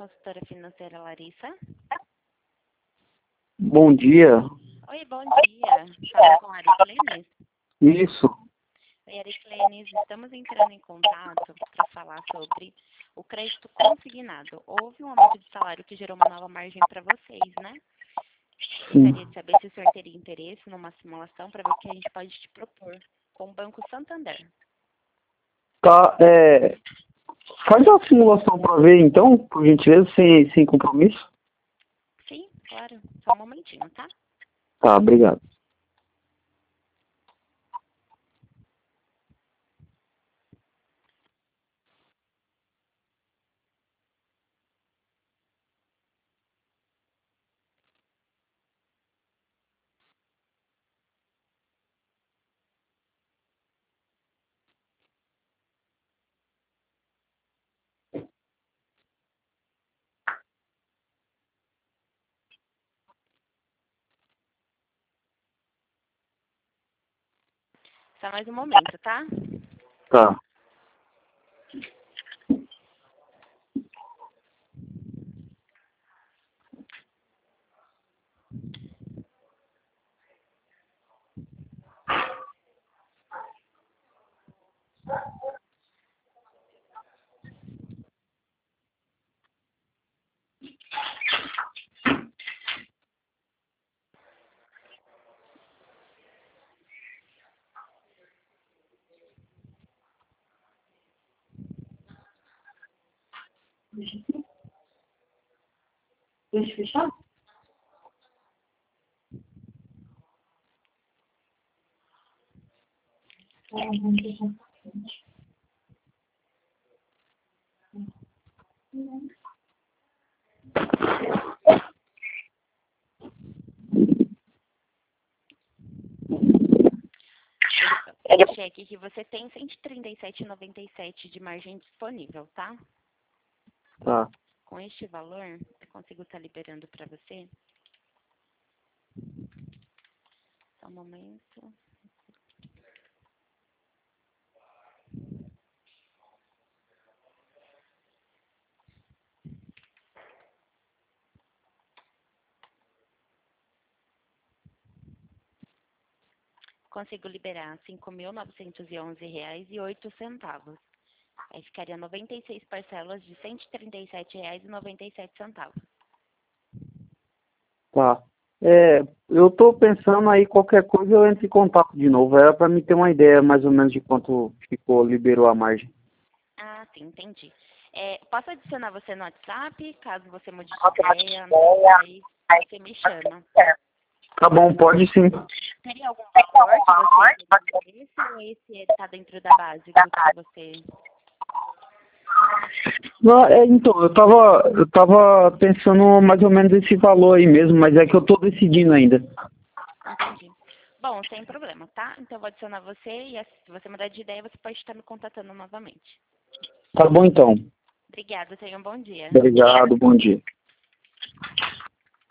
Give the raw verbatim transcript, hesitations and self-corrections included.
consultora financeira Larissa. Bom dia. Oi, bom dia. Fala com a Ariclenes. Isso. Oi, Ariclenes, estamos entrando em contato para falar sobre o crédito consignado. Houve um aumento de salário que gerou uma nova margem para vocês, né? Gostaria de saber se o senhor teria interesse numa simulação para ver o que a gente pode te propor com o Banco Santander. Tá, é... Faz a simulação para ver, então, por gentileza, sem, sem compromisso. Sim, claro. Só um momentinho, tá? Tá, obrigado. Só mais um momento, tá? Tá. Deixa eu fechar? Eu achei aqui que você tem cento e trinta e sete reais e noventa e sete centavos de margem disponível, tá? Tá. Com este valor, eu consigo estar liberando para você. Só um momento. Consigo liberar cinco mil novecentos e onze reais e oito centavos. Aí ficaria noventa e seis parcelas de cento e trinta e sete reais e noventa e sete centavos. Tá. É, eu tô pensando aí, qualquer coisa eu entro em contato de novo. Era para me ter uma ideia mais ou menos de quanto ficou, liberou a margem. Ah, sim, entendi. É, posso adicionar você no WhatsApp, caso você mude de ideia, aí você me chama. Tá bom, pode sim. Teria algum valor que você teria interesse ou esse está dentro da base que você... Não, é, então, eu tava, eu tava pensando mais ou menos esse valor aí mesmo, mas é que eu tô decidindo ainda. Entendi. Bom, sem problema, tá? Então eu vou adicionar você e se você mudar de ideia, você pode estar me contatando novamente. Tá bom então. Obrigada, tenha um bom dia. Obrigado, bom dia.